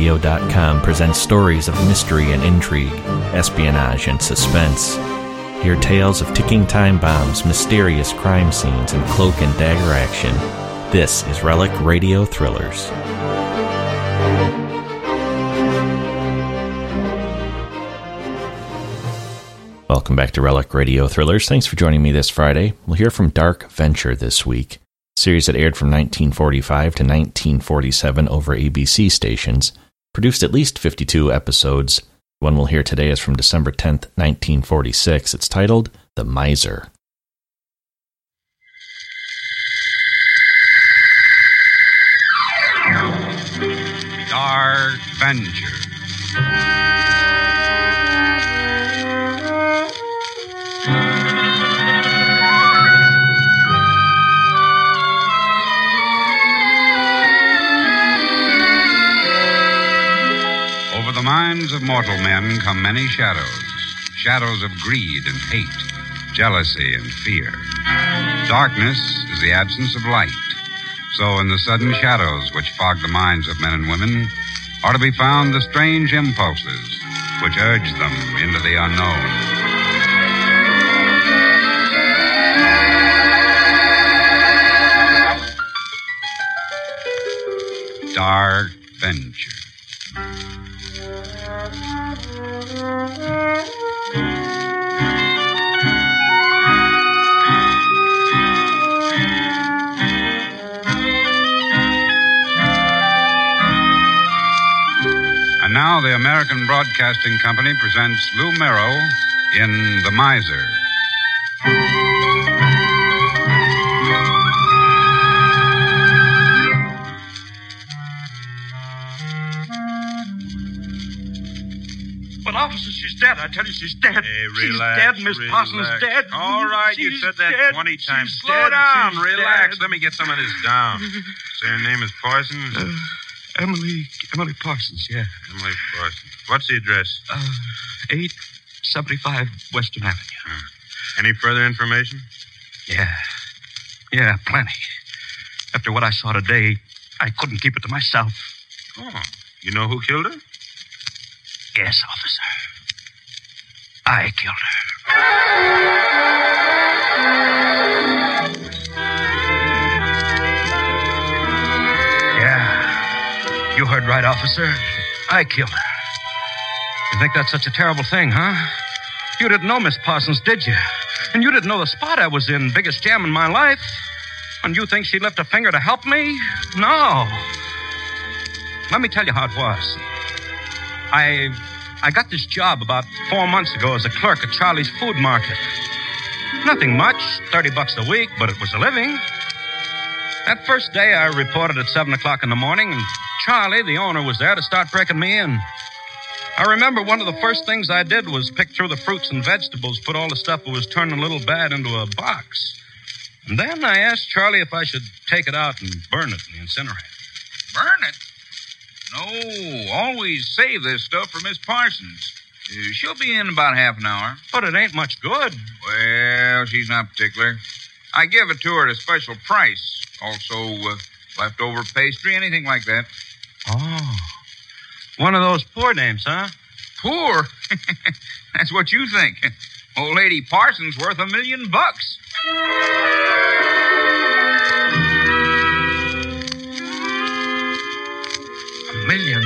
RelicRadio.com presents stories of mystery and intrigue, espionage and suspense. Hear tales of ticking time bombs, mysterious crime scenes, and cloak and dagger action. This is Relic Radio Thrillers. Welcome back to Relic Radio Thrillers. Thanks for joining me this Friday. We'll hear from Dark Venture this week, a series that aired from 1945 to 1947 over ABC stations, produced at least 52 episodes. The one we'll hear today is from December 10th, 1946. It's titled The Miser. Dark Venture. Over the minds of mortal men come many shadows. Shadows of greed and hate, jealousy and fear. Darkness is the absence of light. So in the sudden shadows which fog the minds of men and women are to be found the strange impulses which urge them into the unknown. Dark Venture. And now the American Broadcasting Company presents Lou Merrill in The Miser. But, officer, she's dead. I tell you, she's dead. Hey, relax. She's dead. Miss Parsons dead. All right, you She's said that dead. 20 times. She's Slow dead. down. She's Relax. dead. Let me get some of this down. Say her name is Parsons? Emily Parsons, yeah. Emily Parsons. What's the address? 875 Western Avenue. Any further information? Yeah, plenty. After what I saw today, I couldn't keep it to myself. Oh, you know who killed her? Yes, officer. I killed her. Yeah. You heard right, officer. I killed her. You think that's such a terrible thing, huh? You didn't know Miss Parsons, did you? And you didn't know the spot I was in, biggest jam in my life. And you think she'd lift a finger to help me? No. Let me tell you how it was. I got this job about 4 months ago as a clerk at Charlie's Food Market. Nothing much, $30 a week, but it was a living. That first day, I reported at 7 o'clock in the morning, and Charlie, the owner, was there to start breaking me in. I remember one of the first things I did was pick through the fruits and vegetables, put all the stuff that was turning a little bad into a box. And then I asked Charlie if I should take it out and burn it in the incinerator. Burn it? No, always save this stuff for Miss Parsons. She'll be in about half an hour. But it ain't much good. Well, she's not particular. I give it to her at a special price. Also, leftover pastry, anything like that. Oh. One of those poor names, huh? Poor? That's what you think. Old Lady Parsons worth $1 million. $1 million.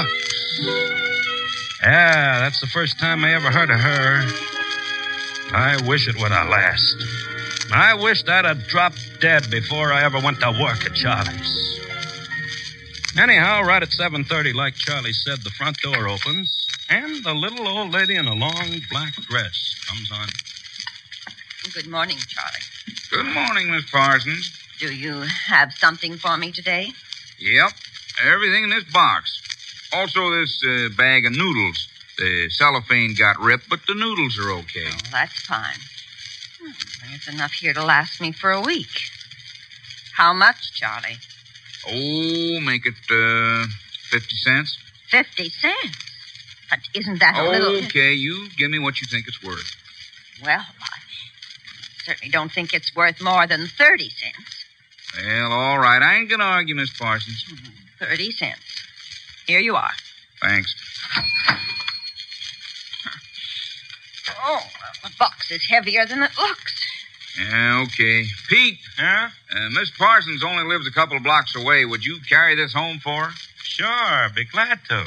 Yeah, that's the first time I ever heard of her. I wish it would have last. I wished I'd have dropped dead before I ever went to work at Charlie's. Anyhow, right at 7:30, like Charlie said, the front door opens, and the little old lady in a long black dress comes on. Good morning, Charlie. Good morning, Miss Parsons. Do you have something for me today? Yep, everything in this box. Also this bag of noodles. The cellophane got ripped, but the noodles are okay. Oh, that's fine. There's enough here to last me for a week. How much, Charlie? Oh, make it 50 cents. 50 cents? But isn't that a little... Okay, you give me what you think it's worth. Well, I certainly don't think it's worth more than 30 cents. Well, all right. I ain't going to argue, Miss Parsons. 30 cents. Here you are. Thanks. Oh, well, the box is heavier than it looks. Yeah, okay. Pete. Huh? Miss Parsons only lives a couple of blocks away. Would you carry this home for her? Sure, be glad to.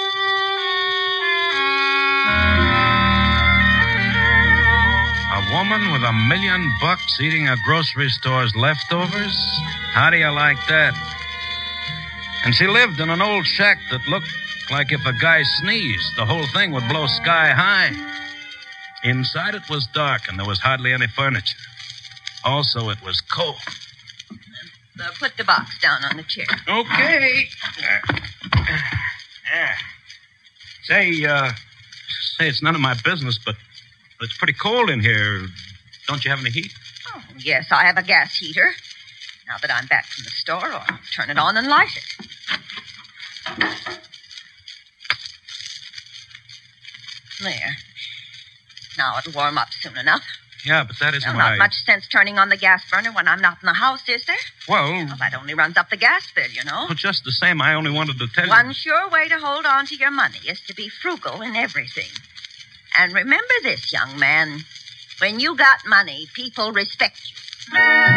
A woman with $1 million eating a grocery store's leftovers? How do you like that? And she lived in an old shack that looked like if a guy sneezed, the whole thing would blow sky high. Inside it was dark and there was hardly any furniture. Also, it was cold. Put the box down on the chair. Okay. Say, it's none of my business, but it's pretty cold in here. Don't you have any heat? Oh, yes, I have a gas heater. Now that I'm back from the store, I'll turn it on and light it. There. Now it'll warm up soon enough. Yeah, but that isn't Well, what not much sense turning on the gas burner when I'm not in the house, is there? Well, Well, that only runs up the gas bill, you know. just the same, I only wanted to tell you. One sure way to hold on to your money is to be frugal in everything. And remember this, young man. When you got money, people respect you.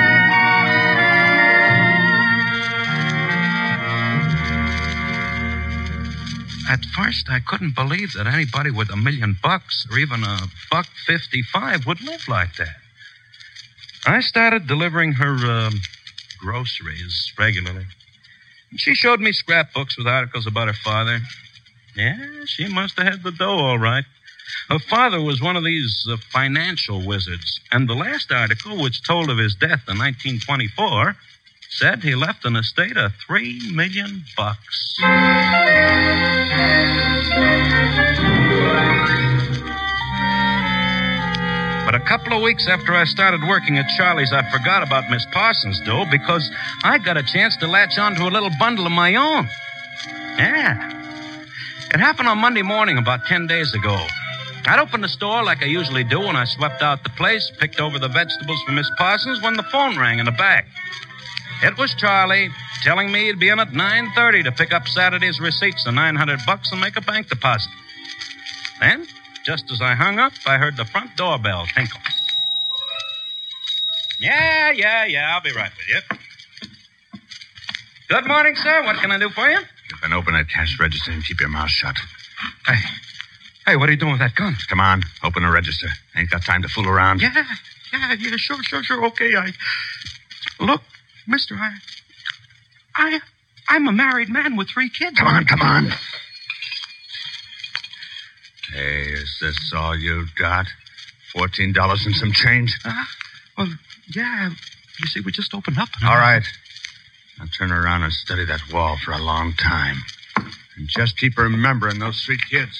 At first, I couldn't believe that anybody with $1 million or even $1.55 would live like that. I started delivering her groceries regularly. She showed me scrapbooks with articles about her father. Yeah, she must have had the dough all right. Her father was one of these financial wizards, and the last article, which told of his death in 1924, said he left an estate of $3 million. But a couple of weeks after I started working at Charlie's, I forgot about Miss Parsons' dough because I got a chance to latch onto a little bundle of my own. Yeah. It happened on Monday morning about 10 days ago. I'd opened the store like I usually do when I swept out the place, picked over the vegetables for Miss Parsons when the phone rang in the back. It was Charlie telling me he'd be in at 9:30 to pick up Saturday's receipts of $900 and make a bank deposit. Then, just as I hung up, I heard the front doorbell tinkle. Yeah, I'll be right with you. Good morning, sir. What can I do for you? You can open that cash register and keep your mouth shut. Hey, what are you doing with that gun? Come on, open the register. Ain't got time to fool around. Yeah, sure. Okay, Look, mister, I'm a married man with 3 kids. Come on. Hey, is this all you got? $14 and some change? Well, yeah. You see, we just opened up. All right. Now turn around and study that wall for a long time. And just keep remembering those 3 kids.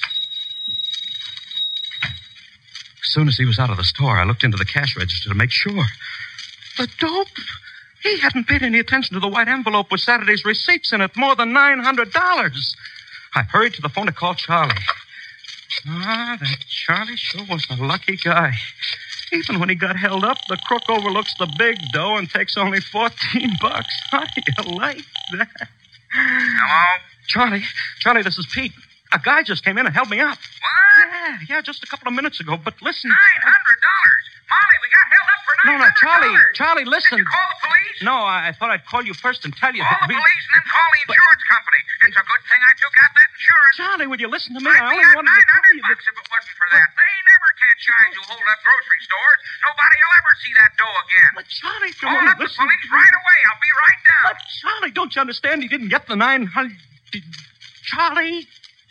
As soon as he was out of the store, I looked into the cash register to make sure. The dope! He hadn't paid any attention to the white envelope with Saturday's receipts in it, more than $900. I hurried to the phone to call Charlie. That Charlie sure was a lucky guy. Even when he got held up, the crook overlooks the big dough and takes only $14. How do you like that? Hello? Charlie, this is Pete. A guy just came in and held me up. What? Yeah, just a couple of minutes ago. But listen. $900? Molly, we got held up for $900. No, Charlie, listen. Did you call the police? No, I thought I'd call you first and tell you Call that the police and then call the insurance company. It's a good thing I took out that insurance. Charlie, would you listen to me? I'd I be only at wanted to tell you $900 that... if it wasn't for that. They never catch guys who hold up grocery stores. Nobody will ever see that dough again. But Charlie, if you Call want up to the listen... police right away. I'll be right down. But Charlie, don't you understand? He didn't get the 900... Charlie...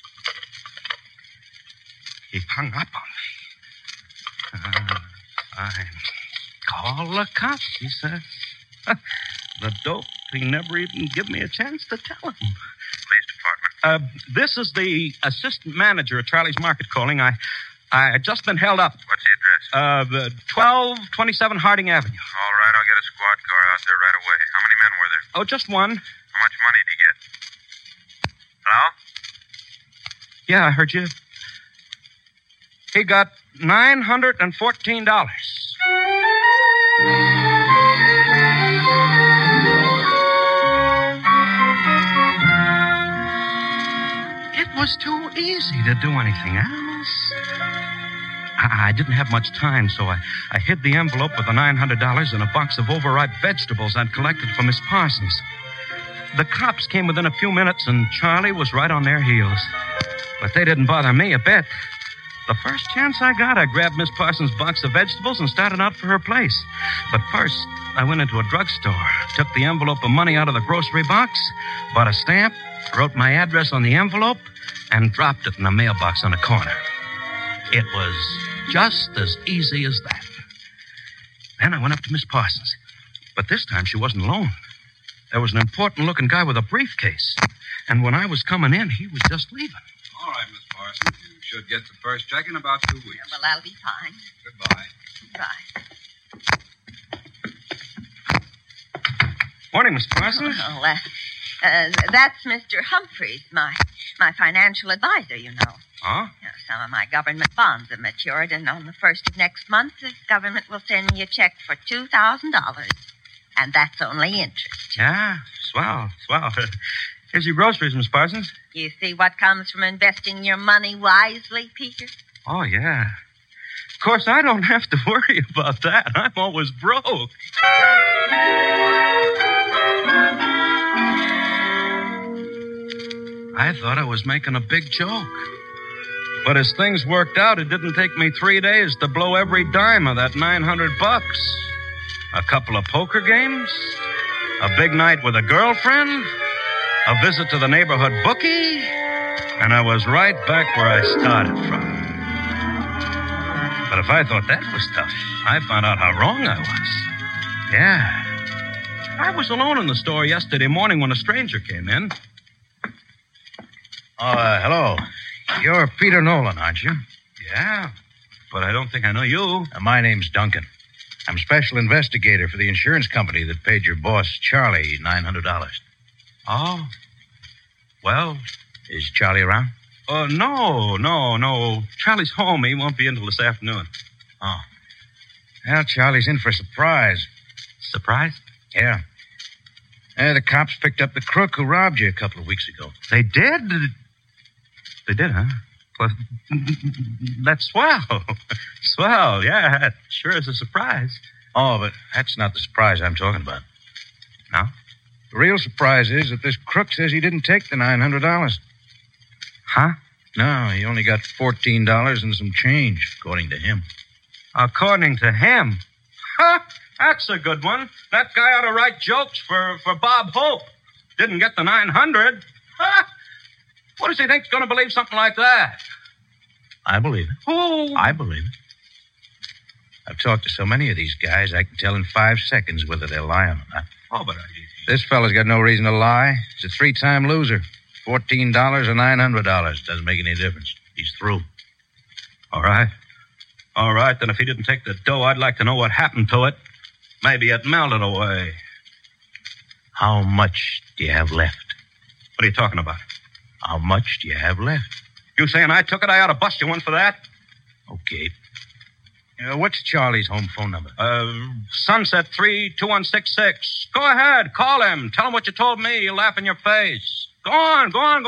He hung up on me. Fine. Call the cops, he says. The dope, he never even give me a chance to tell him. Police department. This is the assistant manager at Charlie's Market calling. I had just been held up. What's the address? 1227 Harding Avenue. All right, I'll get a squad car out there right away. How many men were there? Oh, just one. How much money did he get? Hello? Yeah, I heard you. He got $914. It was too easy to do anything else. I didn't have much time, so I hid the envelope with the $900 in a box of overripe vegetables I'd collected from Miss Parsons. The cops came within a few minutes, and Charlie was right on their heels. But they didn't bother me a bit. The first chance I got, I grabbed Miss Parsons' box of vegetables and started out for her place. But first, I went into a drugstore, took the envelope of money out of the grocery box, bought a stamp, wrote my address on the envelope, and dropped it in a mailbox on the corner. It was just as easy as that. Then I went up to Miss Parsons. But this time she wasn't alone. There was an important-looking guy with a briefcase. And when I was coming in, he was just leaving. All right, Miss Parsons. You should get the first check in about 2 weeks. Well, that'll be fine. Goodbye. Bye. Morning, Miss Parsons. Oh, that's Mr. Humphreys, my financial advisor, you know. Huh? Some of my government bonds have matured, and on the 1st of next month, the government will send me a check for $2,000. And that's only interest. Yeah, swell. Here's your groceries, Miss Parsons. You see what comes from investing your money wisely, Peter? Oh, yeah. Of course, I don't have to worry about that. I'm always broke. I thought I was making a big joke. But as things worked out, it didn't take me 3 days to blow every dime of that $900. A couple of poker games, a big night with a girlfriend, a visit to the neighborhood bookie, and I was right back where I started from. But if I thought that was tough, I found out how wrong I was. Yeah. I was alone in the store yesterday morning when a stranger came in. Hello. You're Peter Nolan, aren't you? Yeah, but I don't think I know you. My name's Duncan. I'm special investigator for the insurance company that paid your boss, Charlie, $900. Oh. Well. Is Charlie around? No. Charlie's home. He won't be in until this afternoon. Oh. Well, Charlie's in for a surprise. Surprise? Yeah. The cops picked up the crook who robbed you a couple of weeks ago. They did? They did, huh? Well, that's swell. Swell, yeah. It sure is a surprise. Oh, but that's not the surprise I'm talking about. No? The real surprise is that this crook says he didn't take the $900. Huh? No, he only got $14 and some change, according to him. According to him? Huh? That's a good one. That guy ought to write jokes for Bob Hope. Didn't get the $900. Huh? What does he think's going to believe something like that? I believe it. Who? I believe it. I've talked to so many of these guys, I can tell in 5 seconds whether they're lying or not. Oh, but This fella's got no reason to lie. He's a 3-time loser. $14 or $900. Doesn't make any difference. He's through. All right. Then if he didn't take the dough, I'd like to know what happened to it. Maybe it melted away. How much do you have left? What are you talking about? How much do you have left? You saying I took it? I ought to bust you one for that. Okay. What's Charlie's home phone number? Sunset 32166. Go ahead. Call him. Tell him what you told me. He'll laugh in your face. Go on.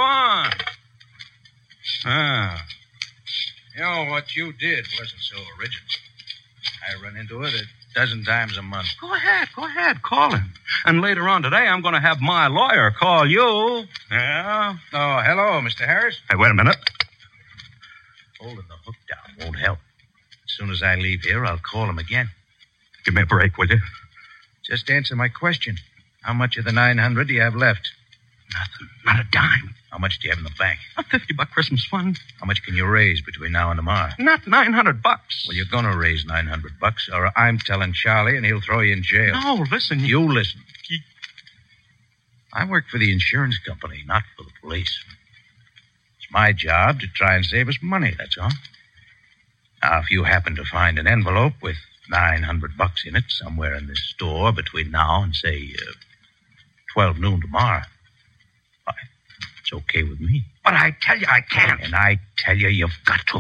You know, what you did wasn't so original. I run into it 12 times a month. Go ahead. Call him. And later on today, I'm going to have my lawyer call you. Yeah? Oh, hello, Mr. Harris. Hey, wait a minute. Holding the hook down won't help. As soon as I leave here, I'll call him again. Give me a break, will you? Just answer my question. How much of the $900 do you have left? Nothing. Not a dime. How much do you have in the bank? A $50 Christmas fund. How much can you raise between now and tomorrow? Not $900. Well, you're going to raise $900, or I'm telling Charlie, and he'll throw you in jail. No, listen. You listen. I work for the insurance company, not for the police. It's my job to try and save us money, that's all. Now, if you happen to find an envelope with $900 in it somewhere in this store between now and, say, 12 noon tomorrow, why, it's okay with me. But I tell you I can't. And I tell you, you've got to.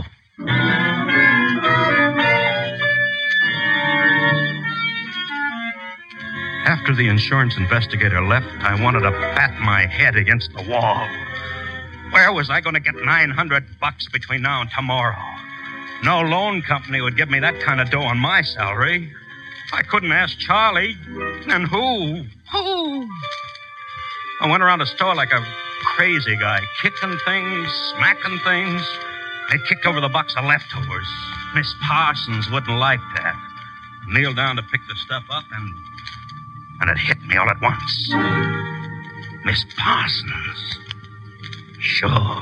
After the insurance investigator left, I wanted to bat my head against the wall. Where was I going to get $900 between now and tomorrow? No loan company would give me that kind of dough on my salary. I couldn't ask Charlie. And who? Who? I went around the store like a crazy guy, kicking things, smacking things. I kicked over the box of leftovers. Miss Parsons wouldn't like that. I kneeled down to pick the stuff up, and it hit me all at once. Miss Parsons. Sure.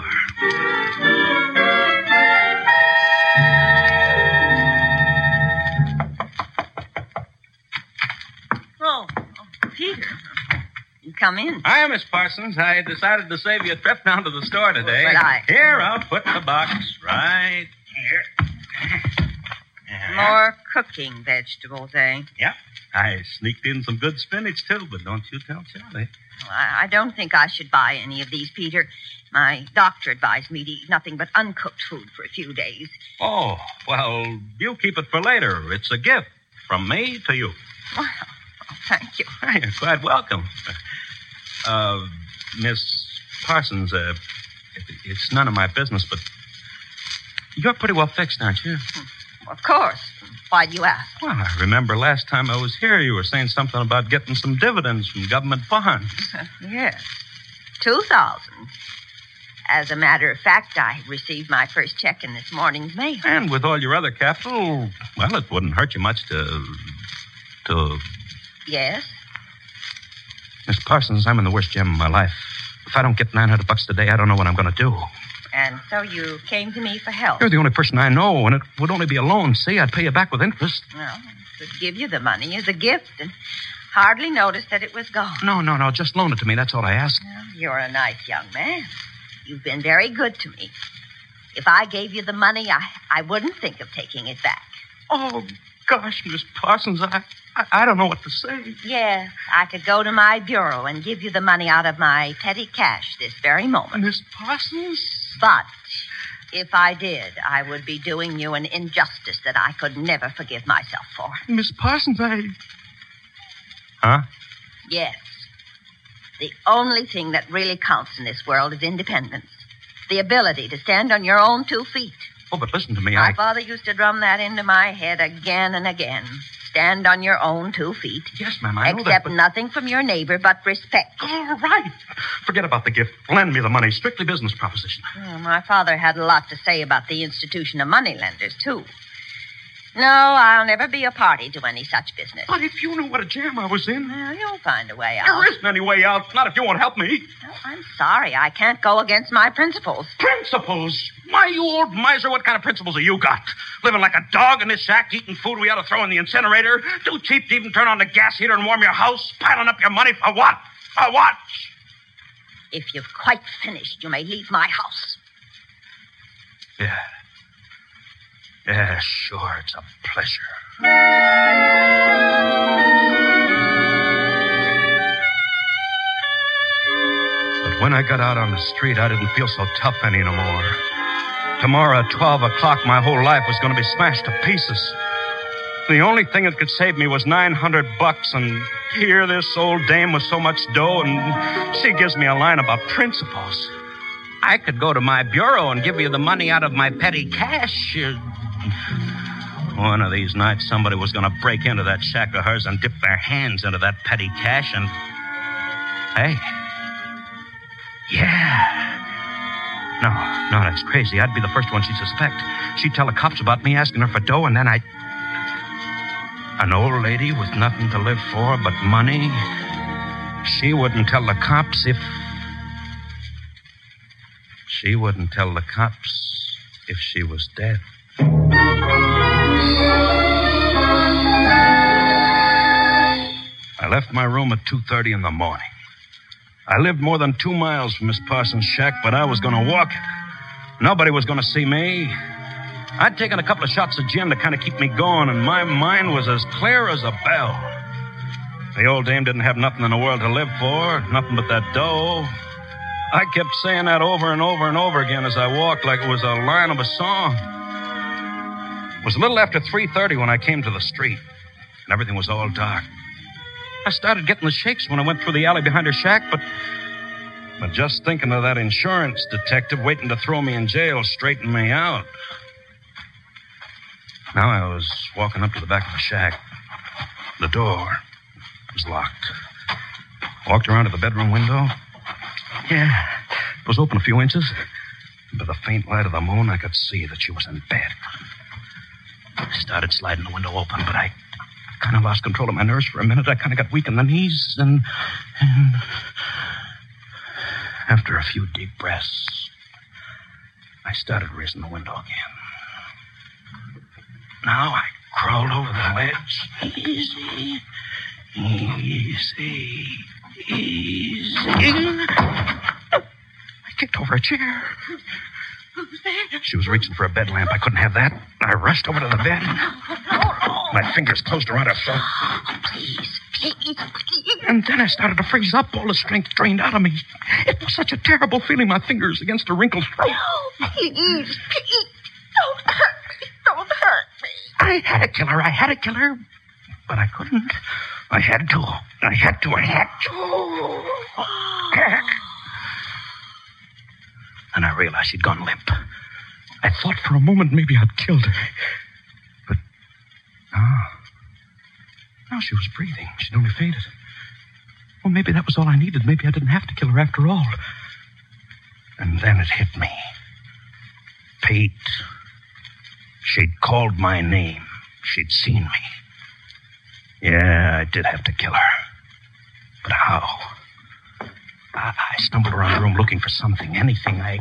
Oh, Peter. You come in. Hi, Miss Parsons. I decided to save you a trip down to the store today. But Here, I'll put the box right here. More cooking vegetables, eh? Yep. I sneaked in some good spinach, too, but don't you tell Charlie. Well, I don't think I should buy any of these, Peter. My doctor advised me to eat nothing but uncooked food for a few days. Oh, well, you keep it for later. It's a gift from me to you. Well, thank you. Hey, you're quite welcome. Miss Parsons, it's none of my business, but you're pretty well fixed, aren't you? Of course. Why do you ask? Well, I remember last time I was here, you were saying something about getting some dividends from government bonds. Yes. 2,000. As a matter of fact, I received my first check in this morning's mail. And with all your other capital, well, it wouldn't hurt you much to... Yes? Miss Parsons, I'm in the worst jam of my life. If I don't get $900 today, I don't know what I'm going to do. And so you came to me for help. You're the only person I know, and it would only be a loan. See, I'd pay you back with interest. Well, I could give you the money as a gift and hardly noticed that it was gone. No. Just loan it to me. That's all I ask. Well, you're a nice young man. You've been very good to me. If I gave you the money, I wouldn't think of taking it back. Oh, gosh, Miss Parsons, I don't know what to say. Yes, I could go to my bureau and give you the money out of my petty cash this very moment. Miss Parsons? But if I did, I would be doing you an injustice that I could never forgive myself for. Miss Parsons, Huh? Yes. The only thing that really counts in this world is independence. The ability to stand on your own 2 feet. Oh, but listen to me, My father used to drum that into my head again and again. Stand on your own 2 feet. Yes, ma'am, I know that, Accept but... nothing from your neighbor but respect. All right. Forget about the gift. Lend me the money. Strictly business proposition. Oh, my father had a lot to say about the institution of moneylenders, too. No, I'll never be a party to any such business. But if you knew what a jam I was in... Well, you'll find a way out. There isn't any way out. Not if you won't help me. Well, I'm sorry. I can't go against my principles. Principles? Why, you old miser, what kind of principles have you got? Living like a dog in this shack, eating food we ought to throw in the incinerator, too cheap to even turn on the gas heater and warm your house, piling up your money for what? For what? If you've quite finished, you may leave my house. Yeah. Yeah, sure, it's a pleasure. But when I got out on the street, I didn't feel so tough anymore. Tomorrow at 12 o'clock, my whole life was going to be smashed to pieces. The only thing that could save me was $900, and here this old dame with so much dough, and she gives me a line about principles. I could go to my bureau and give you the money out of my petty cash. One of these nights, somebody was going to break into that shack of hers and dip their hands into that petty cash and... Hey. Yeah. No, that's crazy. I'd be the first one she'd suspect. She'd tell the cops about me asking her for dough, and then I'd... An old lady with nothing to live for but money. She wouldn't tell the cops if... She wouldn't tell the cops if she was dead. I left my room at 2:30 in the morning. I lived more than 2 miles from Miss Parsons' shack, but I was going to walk it. Nobody was going to see me. I'd taken a couple of shots of gin to kind of keep me going, and my mind was as clear as a bell. The old dame didn't have nothing in the world to live for, nothing but that dough. I kept saying that over and over and over again as I walked like it was a line of a song. It was a little after 3:30 when I came to the street, and everything was all dark. I started getting the shakes when I went through the alley behind her shack, but But just thinking of that insurance detective waiting to throw me in jail straightened me out. Now I was walking up to the back of the shack. The door was locked. Walked around to the bedroom window. Yeah, it was open a few inches. By the faint light of the moon, I could see that she was in bed. I started sliding the window open, but I kind of lost control of my nerves for a minute. I kind of got weak in the knees, and after a few deep breaths, I started raising the window again. Now I crawled over the ledge. Easy. I kicked over a chair. Who's there? She was reaching for a bed lamp. I couldn't have that. I rushed over to the bed. My fingers closed around her throat. Please. And then I started to freeze up. All the strength drained out of me. It was such a terrible feeling, my fingers against her wrinkled throat. No, please. Don't hurt me. Don't hurt me. I had to kill her. But I couldn't. I had to. And I realized she'd gone limp. I thought for a moment maybe I'd killed her. But now she was breathing. She'd only fainted. Well, maybe that was all I needed. Maybe I didn't have to kill her after all. And then it hit me. Pete. She'd called my name. She'd seen me. Yeah, I did have to kill her. But how? I stumbled around the room looking for something, anything. I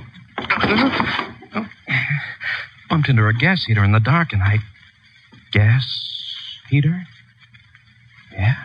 bumped into a gas heater in the dark, and Gas heater? Yeah,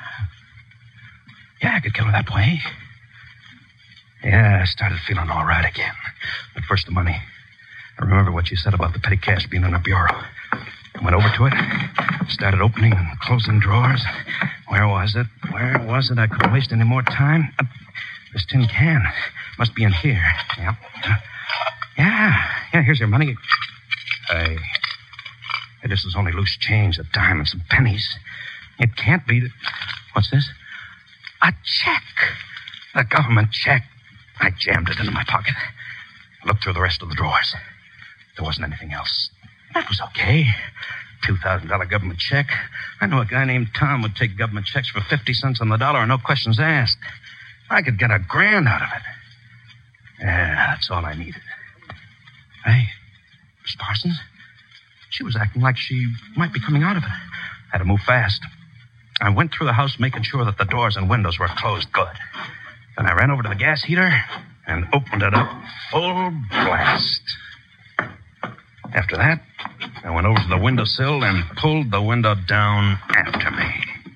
I could kill her that way. Yeah, I started feeling all right again. But first, the money. I remember what she said about the petty cash being in her bureau. I went over to it, started opening and closing drawers. Where was it? I couldn't waste any more time. This tin can must be in here. Yep. Yeah, here's your money. Hey, this is only loose change, a dime and some pennies. It can't be. What's this? A check. A government check. I jammed it into my pocket. Looked through the rest of the drawers. There wasn't anything else. That was okay. $2,000 government check. I know a guy named Tom would take government checks for 50 cents on the dollar and no questions asked. I could get $1,000 out of it. Yeah, that's all I needed. Hey, Miss Parsons? She was acting like she might be coming out of it. Had to move fast. I went through the house making sure that the doors and windows were closed good. Then I ran over to the gas heater and opened it up full blast. After that, I went over to the windowsill and pulled the window down after me.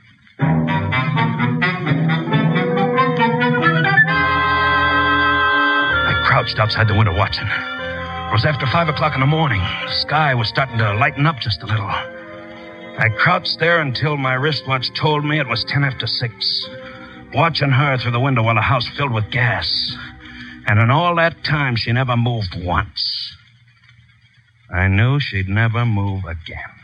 I crouched outside the window watching. It was after 5 o'clock in the morning. The sky was starting to lighten up just a little. I crouched there until my wristwatch told me it was 10 after 6, watching her through the window while the house filled with gas. And in all that time, she never moved once. I knew she'd never move again.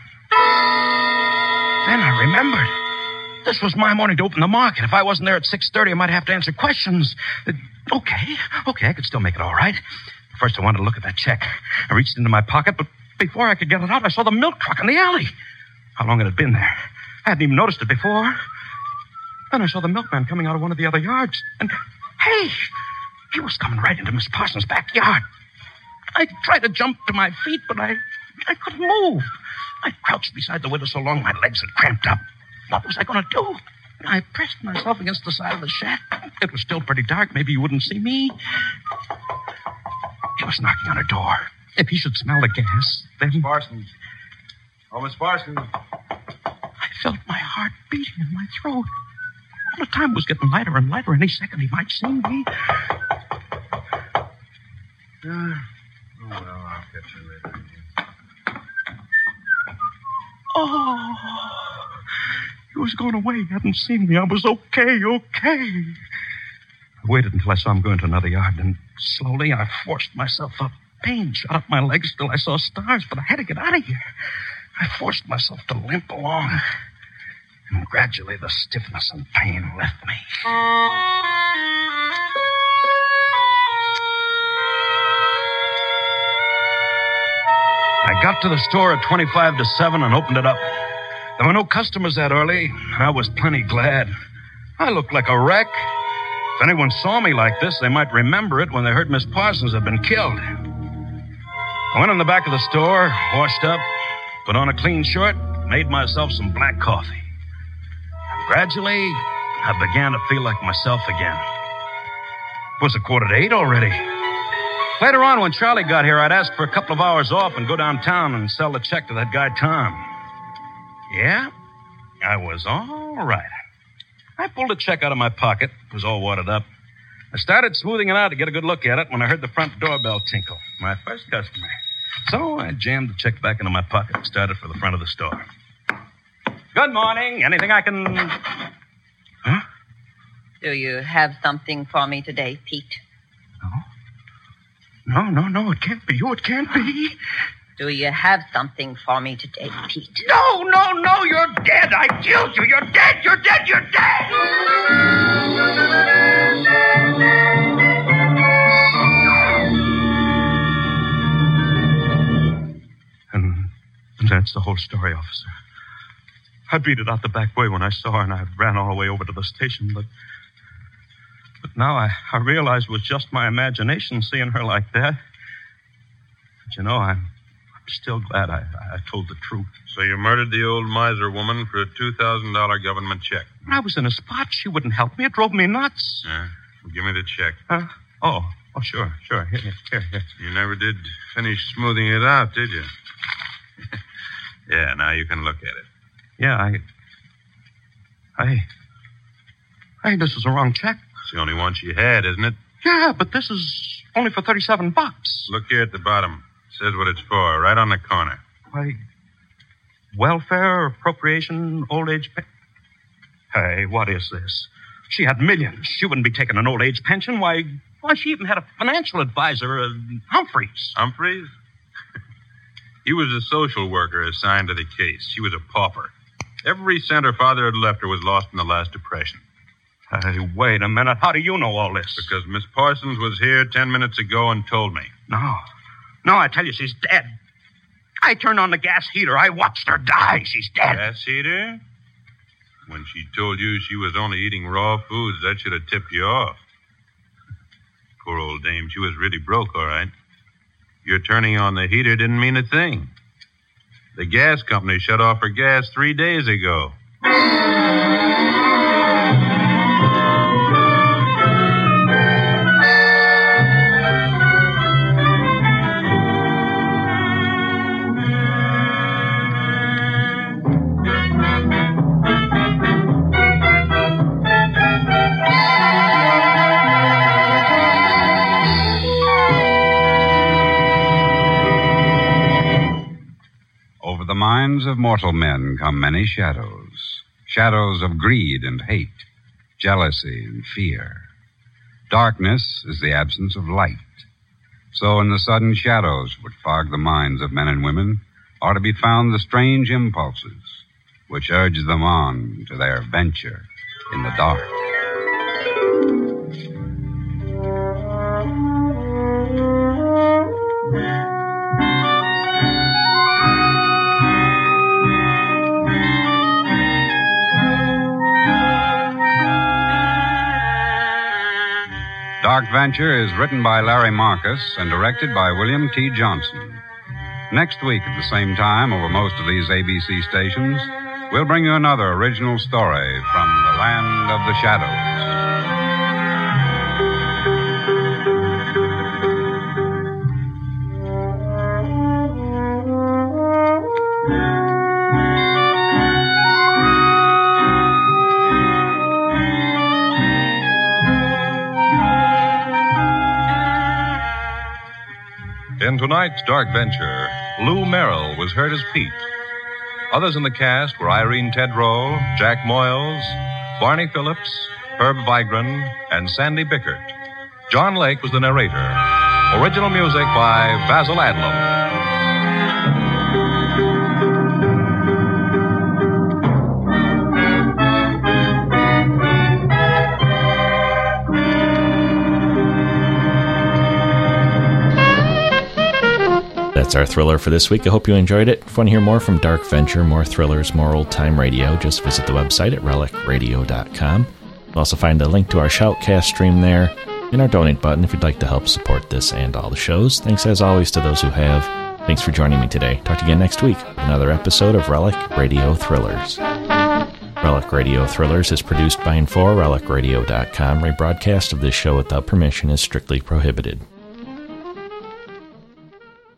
Then I remembered. This was my morning to open the market. If I wasn't there at 6:30, I might have to answer questions. Okay, I could still make it all right. First, I wanted to look at that check. I reached into my pocket, but before I could get it out, I saw the milk truck in the alley. How long had it been there? I hadn't even noticed it before. Then I saw the milkman coming out of one of the other yards. And, hey, he was coming right into Miss Parsons' backyard. I tried to jump to my feet, but I couldn't move. I crouched beside the window so long my legs had cramped up. What was I going to do? I pressed myself against the side of the shack. It was still pretty dark. Maybe he wouldn't see me. He was knocking on her door. If he should smell the gas, then... Miss Parsons. Oh, Miss Parsons. I felt my heart beating in my throat. All the time was getting lighter and lighter. Any second he might see me. Oh, well, I'll catch you later. Oh, he was going away. He hadn't seen me. I was okay. I waited until I saw him go into another yard, and slowly I forced myself up. Pain shot up my legs till I saw stars, but I had to get out of here. I forced myself to limp along, and gradually the stiffness and pain left me. I got to the store at 25 to 7 and opened it up. There were no customers that early, and I was plenty glad. I looked like a wreck. If anyone saw me like this, they might remember it when they heard Miss Parsons had been killed. I went in the back of the store, washed up, put on a clean shirt, made myself some black coffee. And gradually, I began to feel like myself again. It was 7:45 already. Later on, when Charlie got here, I'd ask for a couple of hours off and go downtown and sell the check to that guy, Tom. Yeah, I was all right. I pulled a check out of my pocket. It was all wadded up. I started smoothing it out to get a good look at it when I heard the front doorbell tinkle. My first customer. So I jammed the check back into my pocket and started for the front of the store. Good morning. Anything I can... Huh? Do you have something for me today, Pete? No. It can't be you. It can't be. Do you have something for me today, Pete? No. You're dead. I killed you. You're dead. You're dead. And that's the whole story, officer. I beat it out the back way when I saw her, and I ran all the way over to the station, but now I realize it was just my imagination seeing her like that. But you know, I'm still glad I told the truth. So you murdered the old miser woman for a $2,000 government check. When I was in a spot, she wouldn't help me. It drove me nuts. Yeah? Well, give me the check. Oh, sure. Here. You never did finish smoothing it out, did you? Yeah, now you can look at it. Yeah, Hey, this is the wrong check. It's the only one she had, isn't it? Yeah, but this is only for $37. Look here at the bottom. It says what it's for, right on the corner. Why, welfare, appropriation, old age pay. Hey, what is this? She had millions. She wouldn't be taking an old age pension. Why, she even had a financial advisor, Humphreys. Humphreys? He was a social worker assigned to the case. She was a pauper. Every cent her father had left her was lost in the last depression. Hey, wait a minute. How do you know all this? Because Miss Parsons was here 10 minutes ago and told me. No, I tell you, she's dead. I turned on the gas heater. I watched her die. She's dead. Gas heater? When she told you she was only eating raw foods, that should have tipped you off. Poor old dame. She was really broke, all right. Your turning on the heater didn't mean a thing. The gas company shut off her gas 3 days ago. Over the minds of mortal men come many shadows. Shadows of greed and hate, jealousy and fear. Darkness is the absence of light. So in the sudden shadows which fog the minds of men and women are to be found the strange impulses which urge them on to their venture in the dark. Dark Venture is written by Larry Marcus and directed by William T. Johnson. Next week at the same time over most of these ABC stations, we'll bring you another original story from the land of the shadows. In tonight's Dark Venture, Lou Merrill was heard as Pete. Others in the cast were Irene Tedrow, Jack Moyles, Barney Phillips, Herb Vigran, and Sandy Bickert. John Lake was the narrator. Original music by Basil Adlam. That's our thriller for this week. I hope you enjoyed it. If you want to hear more from Dark Venture, more thrillers, more old-time radio, just visit the website at relicradio.com. You'll also find a link to our Shoutcast stream there and our donate button if you'd like to help support this and all the shows. Thanks as always to those who have. Thanks for joining me today. Talk to you again next week with another episode of Relic Radio Thrillers. Relic Radio Thrillers is produced by and for relicradio.com. Rebroadcast of this show without permission is strictly prohibited.